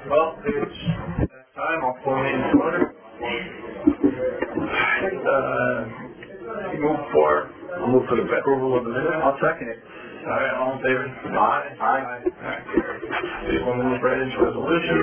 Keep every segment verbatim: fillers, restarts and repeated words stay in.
Well, it's that time. I'll call me into order. Uh, move for, I'll move for the approval of the minutes. I'll second it. All right, all in favor? Aye. Aye. Alright. We'll move right into resolutions.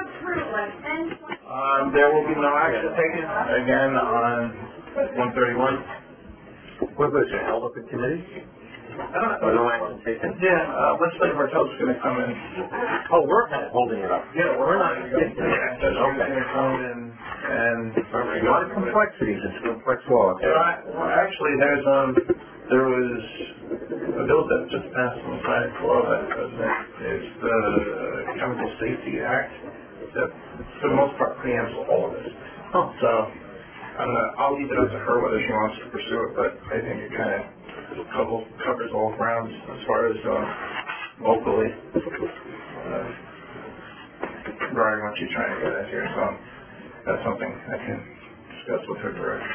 Um, there will be no action taken again on one thirty-one. What was it, held up in committee? I don't know. Or no action taken? Yeah, uh, legislator Bartel's going to come in. Oh, we're holding it up. Yeah, we're not. Yeah, Yeah. so she's Okay. going to come in and... A lot of complexities, it's complex law. Yeah, I, well, actually, there's, um, there was a bill that just passed on the Senate floor that is the Chemical Safety Act that, for the most part, preempts all of this. Oh. So, I don't know, I'll leave it up to her whether she wants to pursue it, but I think it kind of covers, covers all grounds as far as, uh, locally, uh, regarding what she's trying to get at here, so that's something I can discuss with her directly.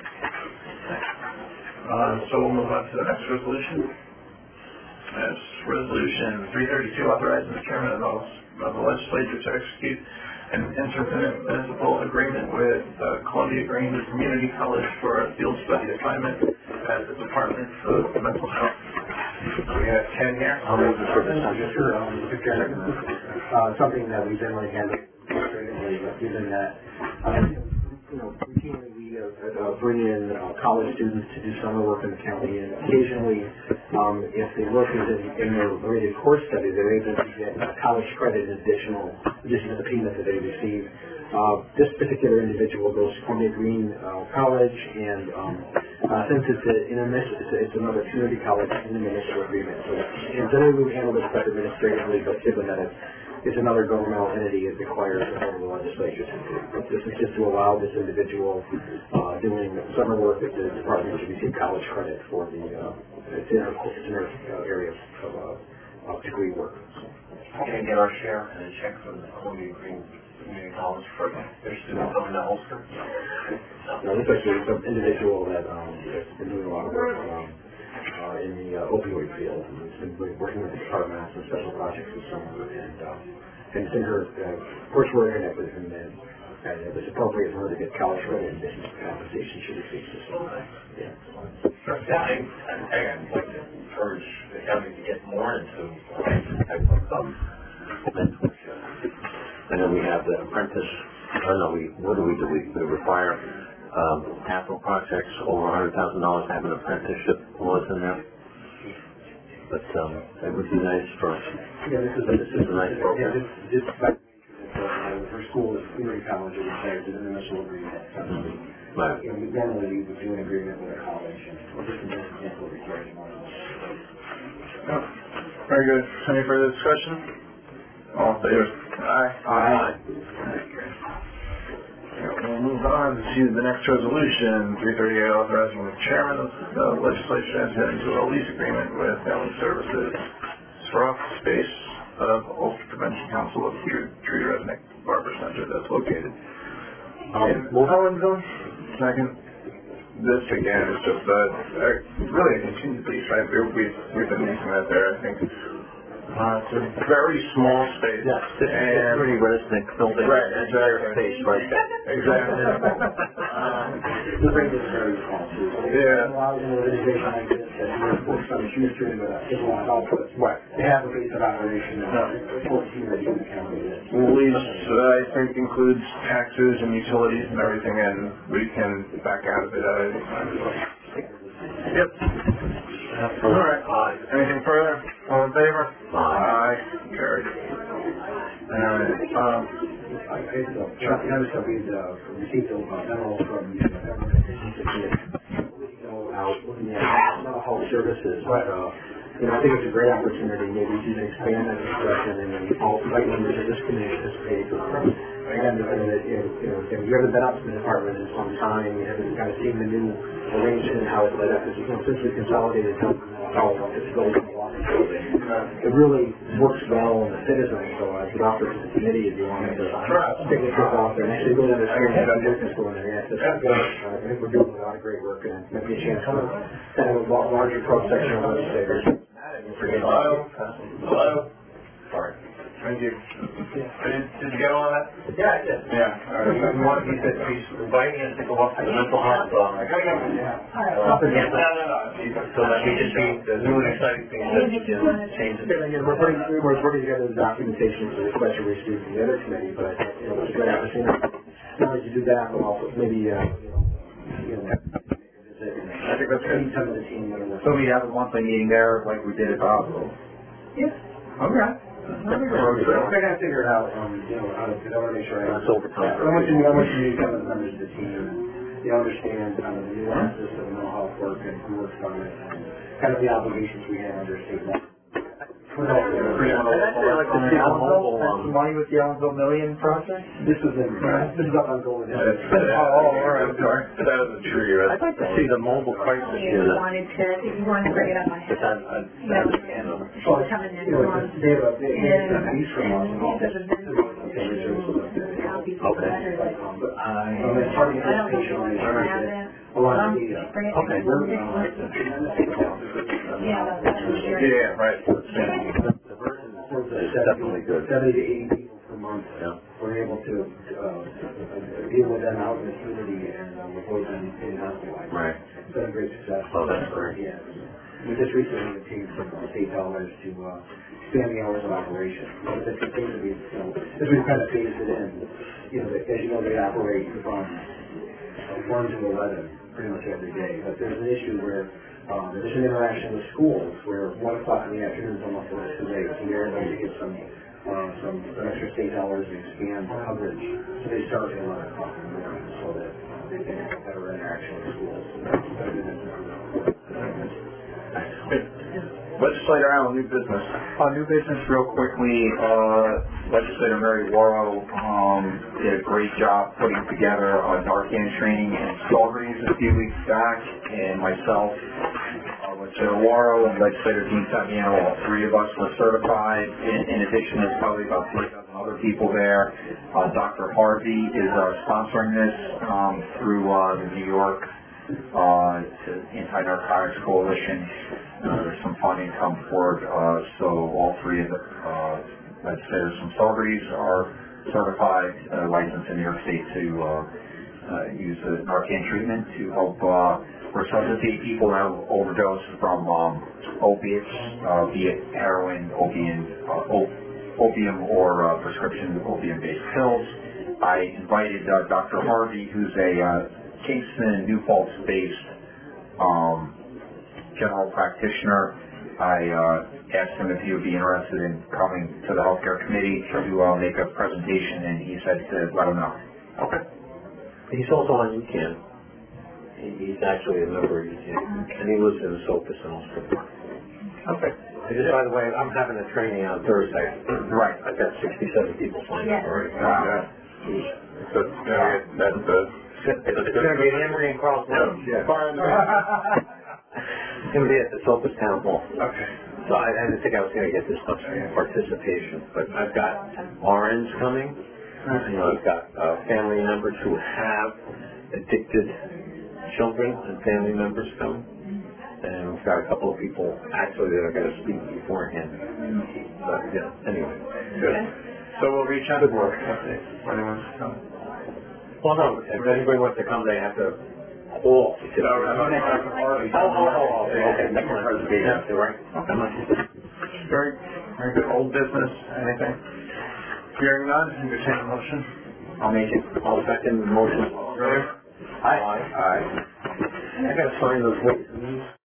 Uh, so we'll move on to the next resolution. That's resolution three thirty-two, authorizing the chairman of the, of the legislature to execute an intermunicipal agreement with uh, Columbia Green Community College for a field study assignment at the Department of Mental Health. We have Ken here. I'll move the purpose. Sure, um, Mister Chairman. Uh, something that we generally handle administratively, but given that, um, you know, routinely we uh, uh, bring in uh, college students to do summer work in the county, and occasionally, um, if the work is in, in their related course study, they're able to get uh, college credit in additional, addition to the payment that they receive. Uh, this particular individual goes to Columbia Green uh, College, and um, uh, since it's, a, in a, it's, a, it's another community college in the municipal agreement, so and generally we handle this better administratively, but given that it's It's another governmental entity, it requires the vote of the legislature to do. But this is just to allow this individual uh, doing summer work at the department to receive college credit for the, uh, it's in our, it's in our uh, area of uh, of degree work. So. Can we get our share and a check from the Columbia Green Community College for their students going to Ulster? Now, this is actually some individual that um, has been doing a lot of work um, uh, in the uh, opioid field. And he's been working with the department on some special projects this summer. And, um, and it's in her, uh, of course, we're in it with him, and, and it was appropriate for her to get college credit in addition to the compensation she receives. So, yeah. Yeah, I, I, I'd like to encourage the county to get more into this type of um, mentorship. I know we have the apprentice, I don't know, we, what do we do? We, we require um, capital projects over one hundred thousand dollars to have an apprenticeship clause in there. But um, it would be nice for us. Yeah, this is, this is a nice program. Yeah, this, this by uh, her school is community college, it requires an initial agreement. Mm-hmm. Right. You know, normally we would do an agreement with a college, and this is an example requires more. Oh, very good. Any further discussion? All in favor? Aye. Aye. We'll move on to the next resolution, three thirty-eight, authorizing the chairman of the legislature to enter into a lease agreement with Family Services for office space of Ulster Convention Council of Tree Resnick Barber Center that's located in Owensville. Second. This again is just a, a really a continued lease, right? We've, we've been leasing that there, I think. Uh, it's a very small space. Yes, this is a pretty Resnick building. Right, entire space right there. Exactly. um, the rate is very small too. Yeah. A lot of an organization like this that you're focused on the industry, but it's a lot of output. Right. They have a base of operation of fourteen that you can count it. Lease, uh, I think, includes taxes and utilities and everything, and we can back out of it at any time. Yep. All right. Aye. Anything further? All in favor? Aye. Aye. Carried. All right. Um, I noticed that we've uh, received a memo from the government agency out looking at mental health services. But, uh, you know, I think it's a great opportunity maybe to expand that discussion and then all invite members of this committee to participate. Again, because, you know, you know, again, you haven't been up to the department in some time, you haven't kind of seen the new arrangement and how it's laid up. Because, you know, since we consolidated health health facilities in Washington, it really works well and the citizens. So I could offer to the committee if you wanted to take a trip out there and actually go to the school and have business going there. Yeah, it's good. I think we're doing a lot of great work and maybe a chance to kind of a larger cross section of legislators. Hello? Hello? Sorry. Thank you. Did, did you get all that? Yeah, I did. Yeah. All right. We want, he said he's inviting us to go up to the mental hospital. I gotta go. Yeah. Uh, No, no, no. So that we can be the new and exciting things that we can change it. And again, we're putting, we're putting together the documentation for the question we received from the other committee, but, you know, it's a great opportunity. Not only to do that, but also maybe, uh, you know, you know, I think that's good. any some of the team that are working. So we have a monthly meeting there, like we did at the hospital. Yeah. Okay. I think we're going to figure it out, um, you know, how to, because I want to make sure I... That's overtime. I want you, I want you to meet some of the members of the team, you know, understand kind of the nuances of mental health work and who works on it, and kind of the obligations we have under state law. I'd actually like to see Ellenville spend some money with the Ellenville Million project. This is in, this is up on Golden Hill. That's, uh, Oh, all right, I'm sorry. That isn't true. You're I'd like to see the mobile crisis You unit. wanted to, I think you wanted to bring it up on Because him. I, I, I, you know, Well, Coming in you know, on- they have a, they have a And, piece from us and all that. because of this, copies of Okay. letters. But I, um, it's hard to get I don't patient know if you on want to have it. it. A lot Um, of data. bring it to Okay. the Yeah, that's for sure. Yeah, right. the version is definitely good. Seventy to eighty people per month. Yeah. We're able to, uh, deal with them out in the community and uh, report them in hospitalized. Right. It's been a great success. Oh, that's great. Yeah. We just recently obtained some uh, state dollars to, uh, expand the hours of operation. You know, this continues to be, you know, as we've kind of phased it in, you know, as you know, they operate from uh, one to eleven pretty much every day. But there's an issue where, um, there's an interaction with schools where one o'clock in the afternoon is almost a little too late. So they're able to get some, uh, some extra state dollars and expand the coverage. So they start at eleven o'clock in the morning so that they can have better interaction with schools. So that's better than Good. Legislator Allen, new business. Uh, new business real quickly, uh, Legislator Mary Warrow, um, did a great job putting together a Narcan training in Strawberries a few weeks back, and myself, uh, Legislator Warrow and Legislator Dean Saviano, all three of us were certified. In, in addition, there's probably about three dozen other people there. Uh, Doctor Harvey is, uh, sponsoring this, um, through, uh, the New York, uh, Anti-Narcotics Coalition. Uh, there's some funding come forward, uh, so all three of the, uh, legislators from Strawberries are certified, uh, licensed in New York State to, uh, uh, use the Narcan treatment to help, uh, resuscitate people that have overdosed from, um, opiates, uh, be it heroin, opium, uh, op- opium or, uh, prescription opium-based pills. I invited, uh, Doctor Harvey, who's a, uh, Kingston, New Paltz-based, um, general practitioner. I uh, asked him if he would be interested in coming to the healthcare committee to uh, make a presentation, and he said to let him know. Okay. He's also on U C A N. He, he's actually a member of U C A N, and he lives in Sopas and also. Okay. I just, by the way, I'm having a training on Thursday. Right. I've got sixty-seven people signed up already. Wow. Yeah. So it's gonna get, that's the... It's, it's going to be Emory and Carlton. Yeah. It's going to be at the Sopas Town Hall. Okay. So I, I didn't think I was going to get this much participation, but I've got R Ns coming. You know, I've got uh, family members who have addicted children and family members coming. And we've got a couple of people actually that are going to speak beforehand. But yeah, anyway. Good. So we'll reach out. Good work. Okay. Anyone? No. Well, no, if anybody wants to come, they have to call. No, I'm not- I'm already- Oh, oh, oh, oh, okay. Make a presentation. Yeah, right. Okay. Very, very good. Old business, anything? Hearing none, entertain a motion. I'll make it. I'll second the motion. Really? Aye. Aye. I gotta sign those ways.